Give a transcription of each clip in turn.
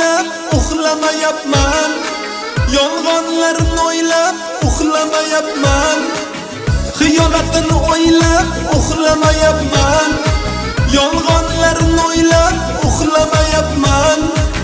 o'ylab uxlamayapman. Yolg'onlarni o'ylab uxlamayapman. Xiyonatni o'ylab uxlamayapman. Yolg'onlarni o'ylab uxlamayapman.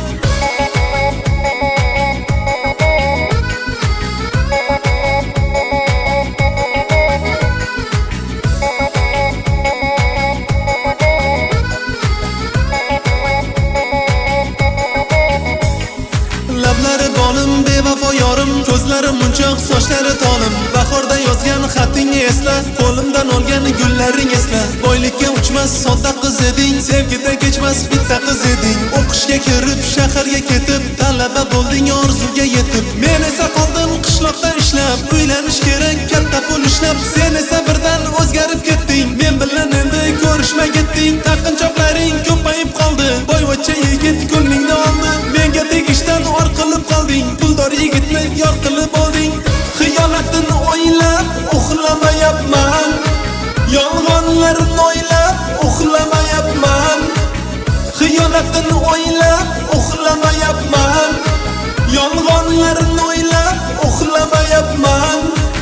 Lablari bolim bevafo yorim, ko'zlari munchoq, sochlari tolim. Bahorda yozgan xatingni esla, qo'limdan olgan gullaring esla. Boylikka uchmas sodda qiz eding, sevgida kechmas bitta qiz eding. O'qishga kirib, shaharga ketib, talaba bo'lding orzuga yetib. Men esa qoldim qishloqda ishlab, uylanish kerak katta pul ishlab. Sen esa birdan o'zgarib ketding, men bilan endi ko'rishmay ketding. Taqinchoqlaring ko'payib qoldi, boyvachcha yigit ko'nglingni oldi. Menga tegishdan or qilib qolding, puldor yigitni yor qilib olding. Xiyonatni o'ylab uxlamayapman. Yolg'onlarni o'ylab uxlamayapman. Xiyonatni o'ylab uxlamayapman. Yolg'onlarni o'ylab uxlamayapman.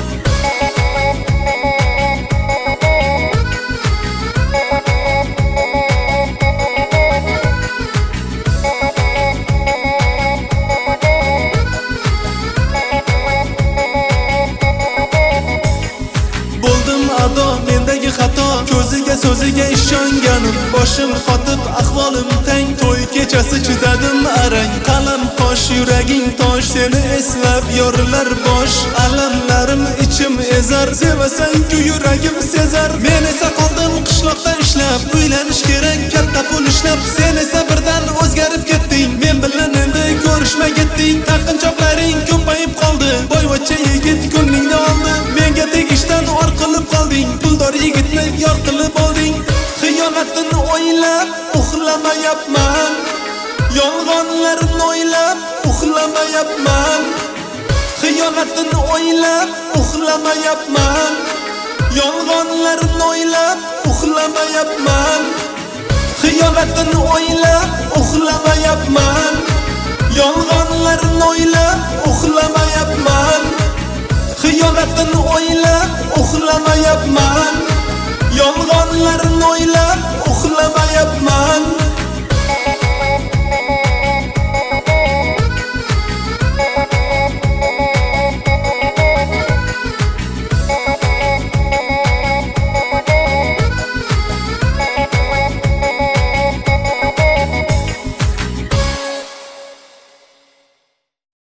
Mendagi xato, ko'ziga so'ziga ishonganim. Boshim qotib ahvolim tang, to'y kechasi chizadim arang. Qalam qosh, yuraging tosh, seni eslab yorilar bosh. Alamlarim ichim ezar, sevasang-ku yuragim sezar. Men esa qoldim qishloqda ishlab, uylanish kerak katta pul ishlab. Sen esa birdan o'zgarib ketding, men bilan endi ko'rishmay ketding. Taqinchoqlaring ko'payib qoldi, boyvachcha yigit ko'nglingni oldi. Menga tegishdan or qilib qolding, puldor yigitni yor qilib olding. Xiyonatni o'ylab uxlamayapman. Yolg'onlarni o'ylab uxlamayapman. Xiyonatni o'ylab uxlamayapman. Yolg'onlarni o'ylab uxlamayapman. Xiyonatni o'ylab uxlamayapman. Yolg'onlarni o'ylab uxlamayapman. Xiyonatni o'ylab uxlamayapman. Yolg'onlarni o'ylab